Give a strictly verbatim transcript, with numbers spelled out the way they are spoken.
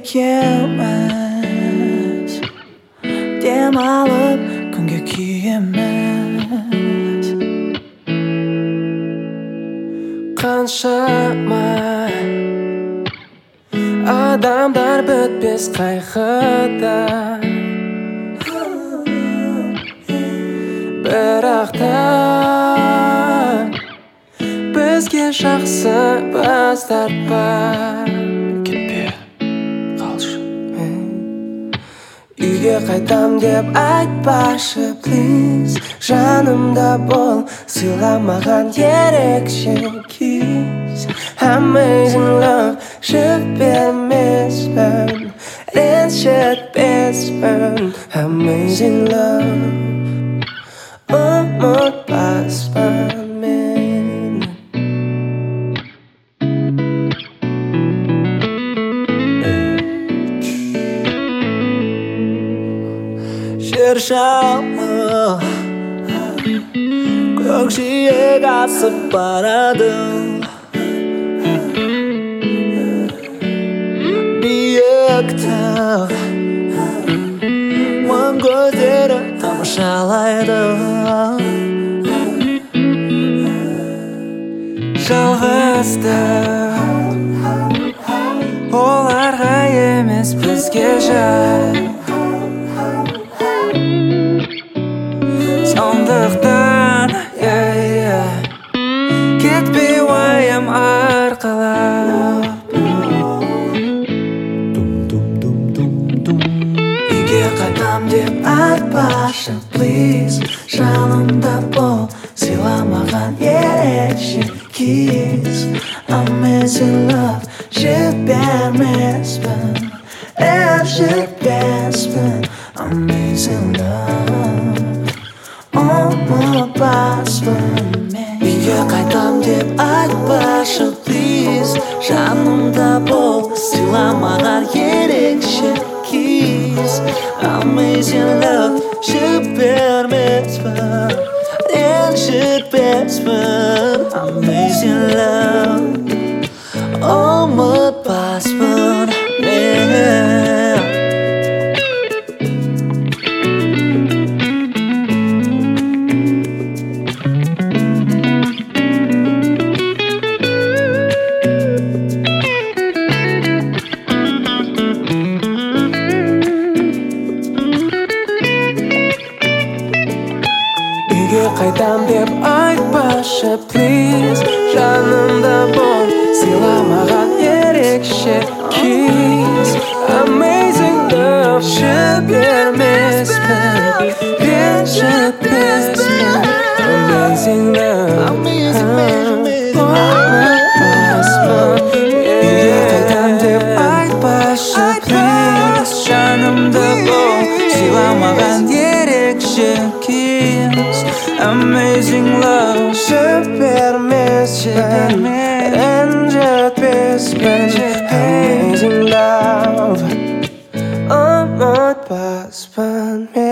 керек емес, демалып күнге күй емес. Қаншама адамдар бітпес қайғыда, бірақ та бізге жақсы бас тартпа. Кетпе, қалшы. Үйге қайтам деп айтпашы, please. Жанымда бол, сыйла маған ерекше kiss. Amazing love, жібермеспін, ренжітпеспін. Amazing love, ұмытпаспын мен. Жер шалы көкжиек асып барады, биіктің мың көздері тамашалайды. Жалғыздық оларға емес, бізге жай. Сондықтан кетпей уайым арқалап, үйге қайтам деп айтпашы, please. Жанымда бол, сыйла маған ерекше kiss. Amazing love, жібермеспін, ренжітпеспін. Amazing love, ұмытпаспын мен. Үйге қайтам деп айтпашы, please. Жанымда бол, сыйла маған ерекше kiss. Amazing love, жібермеспін, ренжітпеспін. Amazing love, ұмытпаспын мен. Үйге қайтам деп айтпашы, please. Жанымда бол, сыйла маған ерекше kiss. Amazing love, жібермеспін, ренжітпеспін. Amazing love, ұмытпаспын. Үйге қайтам деп айтпашы, please. Жанымда бол, сыйла маған ерекше kiss. Amazing love, жібермеспін, ренжітпеспін. Amazing love, ұмытпаспын мен.